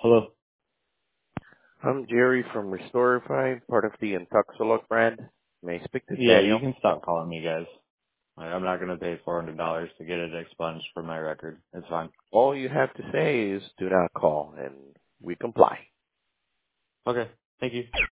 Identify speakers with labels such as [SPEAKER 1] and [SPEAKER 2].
[SPEAKER 1] Hello.
[SPEAKER 2] I'm Jerry from Restorify, part of the Intoxilog brand. May I speak to
[SPEAKER 1] Yeah, you
[SPEAKER 2] Daniel?
[SPEAKER 1] can stop calling me, guys. I'm not gonna pay $400 to get it expunged from my record. It's fine.
[SPEAKER 2] All you have to say is do not call, and we comply.
[SPEAKER 1] Okay. Thank you.